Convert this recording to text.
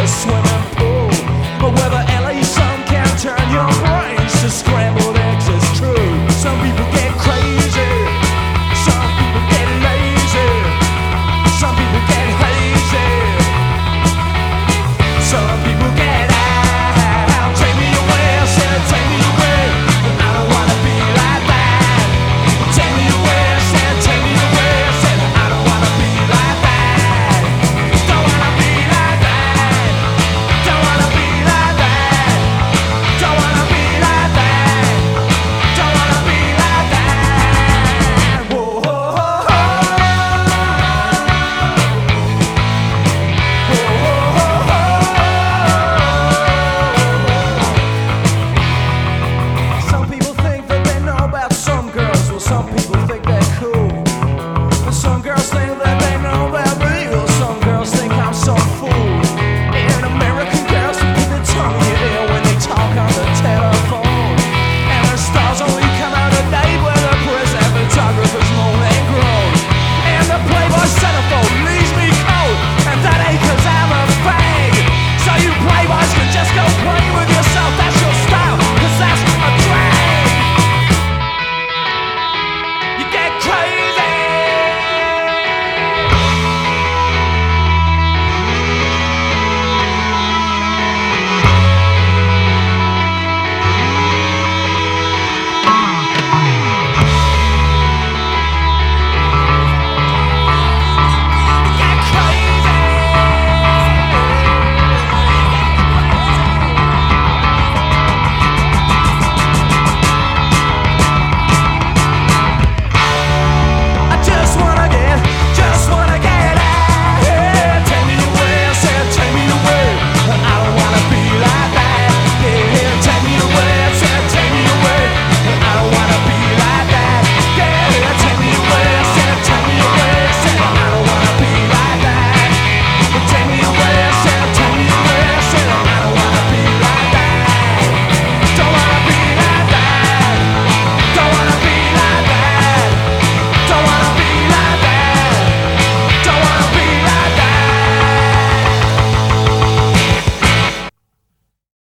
a swimming pool. But whether LA sun can turn your brains to scrambled eggs is true. Some people get crazy, some people get lazy, some people get hazy, some people get out. Take me away, I said take me away. I don't wanna be like that. Take me away, I said take me away. I said I don't wanna be like that. Don't wanna be like that. Don't wanna be like that. Don't wanna be like that. Don't wanna be like that. Whoa, ho, ho, ho. Whoa, ho, ho, ho. Some people think that they know about some girls. Well, some people